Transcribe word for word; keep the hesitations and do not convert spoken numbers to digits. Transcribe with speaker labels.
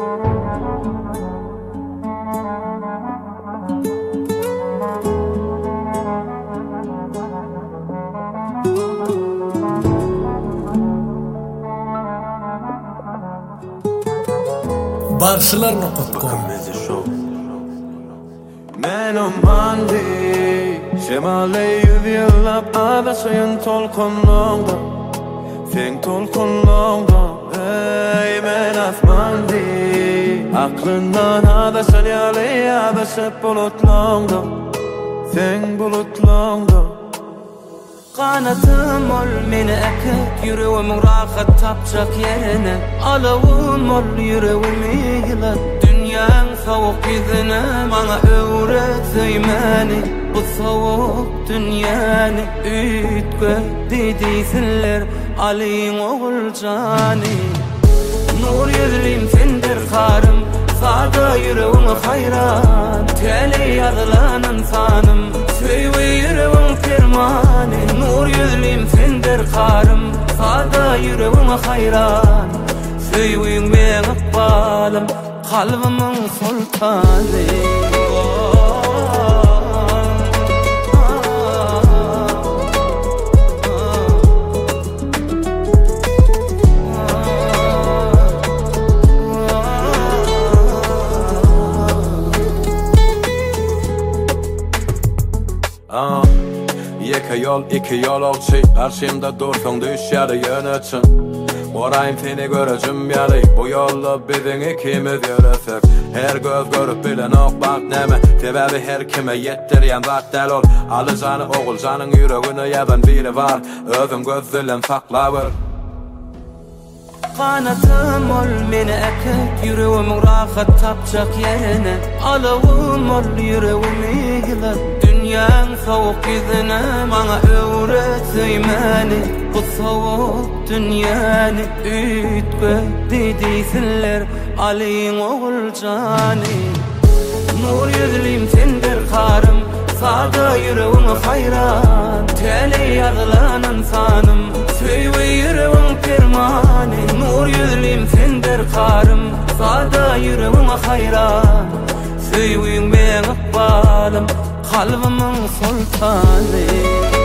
Speaker 1: Barşılar nokta com
Speaker 2: Menom andi Şemale yüz yıllap adasıyın tolkunluğda Sen tolkunluğda Ey men asmandi Aklından adasın yali adasıp bulutluğda Sen bulutluğda
Speaker 3: Kanatım ol meni ekip yüreğim rahat tapacak yerine Alavum ol yüreğimi yılat Dünyan soğuk yüzüne bana öğret eymeni Bu soğuk dünyanı ütgö dediysinler Ali'in oğul cani Nur yüzlüm sendir karım Sada yüreğim hayran Teli yazılan insanım Söyle yüreğim firmani Nur yüzlüm sendir karım Sada yüreğim hayran Söyle ben akbalım Kalbimin sultanı
Speaker 2: Ah, iki yol, iki yol olsa karşımda dursun düşeri yönetin Orayım seni göreceğim yani Bu yolu bizim ikimiz yürüsek Her göz görüp bilen ok bak neme Sebebi her kime yettiriyen vaktel ol Alıcanı oğulcanın yüreğini yazan biri var Özüm göz dilim saklavır
Speaker 3: Kanatım ol meni ekip yüreğim rahat tapacak yerine Alavum ol yüreğimi yılat Dünyan soğuk yüzüne bana öğret eymeni Bu soğuk dünyanı ütgö dediysinler Ali'in oğul cani Nur yüzlüm sendir karım Sada yüreğim hayran Teli yazılan insanım Söyle yüreğim firmani Nur yüzlüm sendir karım Sada yüreğim hayran Söyle ben akbalım Kalbimin sultanı